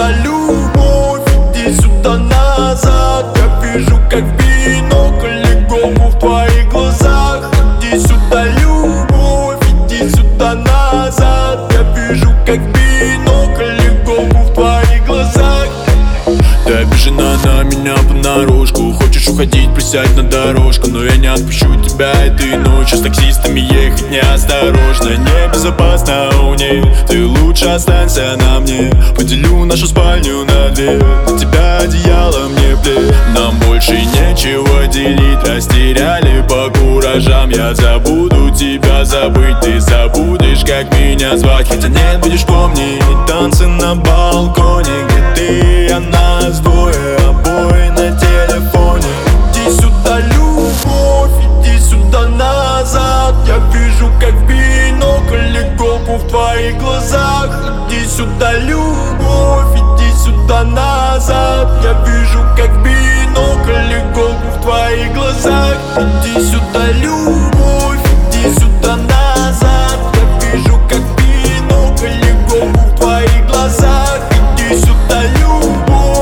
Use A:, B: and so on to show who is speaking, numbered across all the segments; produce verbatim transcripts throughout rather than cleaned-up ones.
A: сюда, любовь, иди сюда назад. Я вижу, как бинокль легкому в твоих глазах. Иди сюда, любовь, иди сюда назад. Я вижу, как бинокль легкому в твоих глазах.
B: Ты обижена на меня понарошку. Хочешь уходить, присядь на дорожку. Но я не отпущу тебя этой ночью. С таксистами ехать неосторожно, небезопасно у них. Ты лучше останься на мне. Поделю нашу спальню на две. На тебя одеяло мне плед. Нам больше нечего делить. Растеряли по куражам. Я забуду тебя забыть. Ты забудешь, как меня звать. Хотя нет, будешь помнить танцы на балконе, где ты и она. Двое обои на телефоне.
A: Иди сюда, любовь, иди сюда назад. Я вижу, как бинокль легкому в твоих глазах. Иди сюда, любовь, иди сюда назад. Я вижу, как бинокль легкому в твоих глазах. Иди сюда, любовь, иди сюда назад. Я вижу, как бинокль легкому в твоих глазах. Иди сюда, любовь.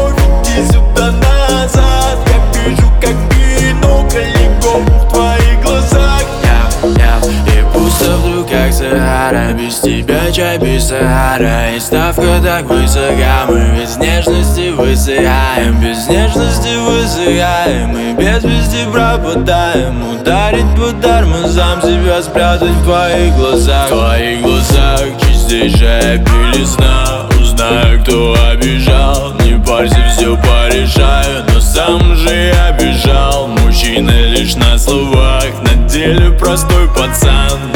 C: Без тебя чай без сахара, и ставка так высока. Мы без нежности высыхаем, без нежности высыхаем. И без вести пропадаем. Ударить по тормозам, себя спрятать в твоих глазах. В твоих глазах чистейшая белизна. Узнаю, кто обижал. Не парься, все порешаю, но сам же я бежал. Мужчина лишь на словах, на деле простой пацан.